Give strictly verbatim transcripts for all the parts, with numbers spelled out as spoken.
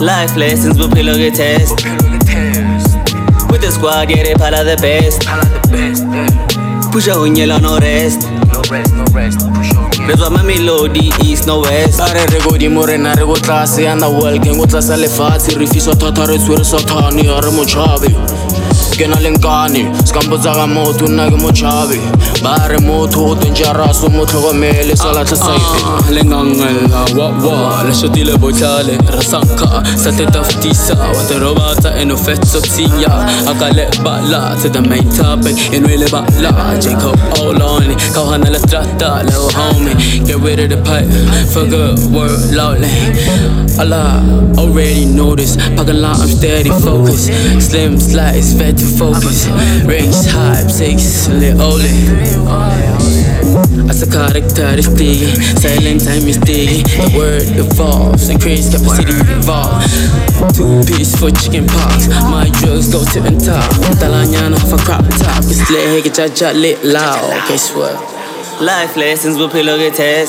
Life lessons bophelo ke test. With the squad yeah they pala the best. Push a unyela no rest. No rest, no rest, push on. Bezwa ma melody east no west. Ba re re go di mo rena re go tlase ana world ke go tlasa lefatshe re fiswa thata re tswere sathane ya re mochabe ke na lenkane skambotsa ga motho nna ke mochabe ba re motho o dangerous o motlhokomele sala tla side lengangela wa wa le shotile botlale re sanka sa teta ftisa wa te robata eno fetso tsinya akale bala to the main topic enwele bala Jacob all on it ka hana la strata little homie get rid of the pipe for good word loudly Allah already know this Pagala I'm steady focused slim slice fed to focus race hype six lit only as a characteristic silent time is digging the word evolves increase capacity evolve two piece for chicken pox my drugs go to the top talanyana for crop top it's lit get cha cha lit loud guess what Life lessons bophelo ke test.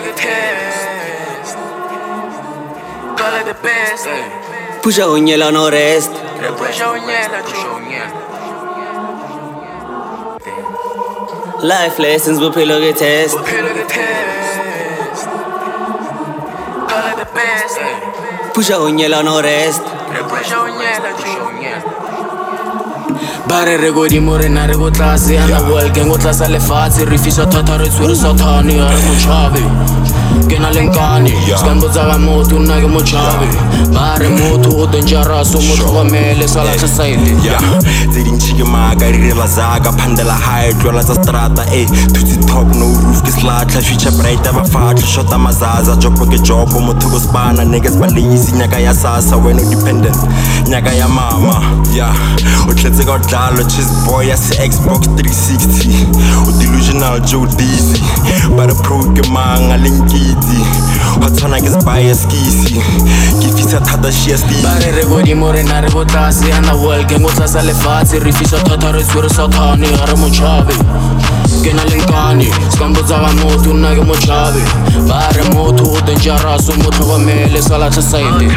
the best Push a unyela no rest. push on yeah Life lessons bophelo ke test. the best Push a unyela no rest. push on yeah ba re re go di mo rena re go tlase ana world ke go tlasa lefatshe re fiswa thata re tswere sathane ya re mochabe ke na lenkane skambotsa ga motho nna ke mochabe ba re motho o dangerous o motlhokomele sala tla side yeah tse dintshi ke maaka re rela zaka phandela high tlola tsa strata eh tutsi top no roof ke slatla future bright ba fatla shota mazaza job ke job motho go spana niggas ba lazy nyaka ya sasa when dependent nyaka ya mama yeah o tletse ka dlalo cheese boy ya Xbox three sixty o delusional Joe Dizzy but a pro ke manga linkiti o tsona ke bias kisi ke fisa thata shia sti ba re re go di mo rena re go tlase ana world ke go tlasa lefatshe re fiswa thata re tswere sathane ya re mochabe ke na lenkane skambotsa ga motho nna ke mochabe ba re motho o dangerous o motlhokomele sala tla side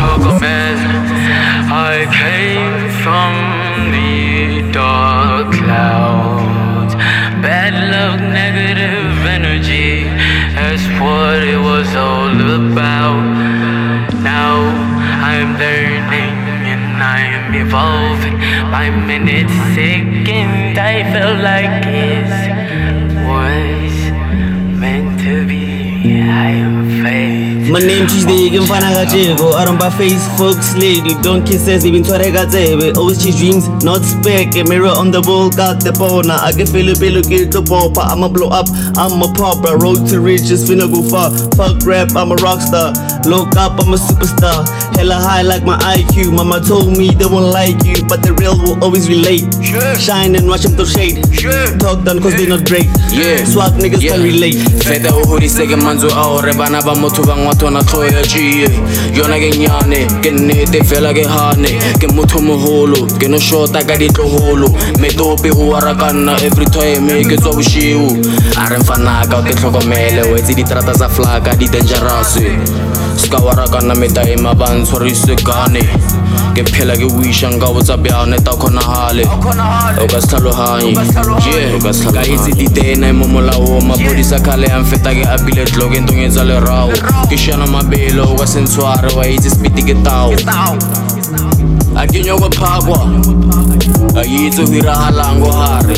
I came from the dark clouds. Bad luck, negative energy. That's what it was all about. Now I'm learning and I'm evolving. By minute, second, I felt like it was meant to be. I am fate. My name Tuesday can find a jevo. I don't buy face folks lady. Don't kiss us even to a gazebe. Always she dreams, not spec. A mirror on the wall, got the bona. I can feel a pillow, get the popper. I'ma blow up, I'm a popper. Road to riches, finna go far. Fuck rap, I'm a rock star. Look up, I'm a superstar. Hella high like my I Q. Mama told me they won't like you, but the real will always relate. Sure. Shine and watch them throw shade. Sure. Talk done cause they not great. Yeah. Swag niggas Yeah. can relate. Feta o hodiseke manzo a ore bana ba motho ba ngwatona tloya tshie yona ke nyane ke nnete fela ke hane ke motho moholo ke no shota ka ditloholo metope o arakanna every time ke tswa boshiu a re mfanaka ke tlhokomele o etsi ditrata tsa flaka di dangerous ska warakana metaima ba ntshwarise gane ke phela ke wisha nga botsa bjane ta khona hale o ka stlhalohanye je o ka stlha itse ditena mo molao mapodisa khale ya mfeta ke abile tlogeng tongetsa le rao ke shana mabelo o ka sentshware wa itse speed ke tao a ke nyogo phakwa a itse hira halango hare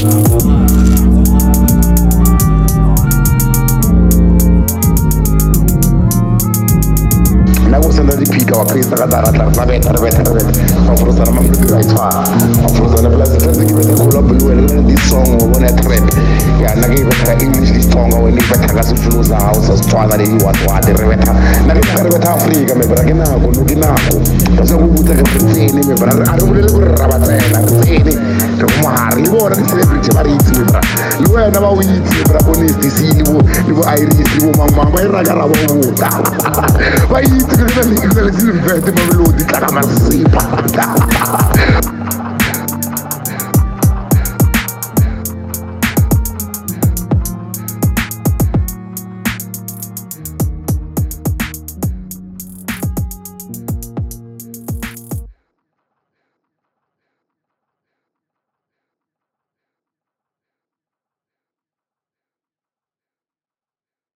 nakusenda dipika wa pesa ka dara tla sa beta re beta re beta wa frosa na mamlo dira itwa wa frosa na plus tla ke beta khola blue le di song wa bona trap ya na ke beta English di song wa ni beta ka sifulu za house stwana le wa wa de re beta na ke re beta Africa me bra ke na go no ke na go ka se go butsa ka tsene me bra a re bolele go rabatsela tsene re mo hare le bona di celebrity ba re itse me bra le wena ba o itse bra bonesti si le bo le bo Iris le bo mangmang ba ira ka ra bo buta ba itse ke le le le le le le le le le le le le le le le le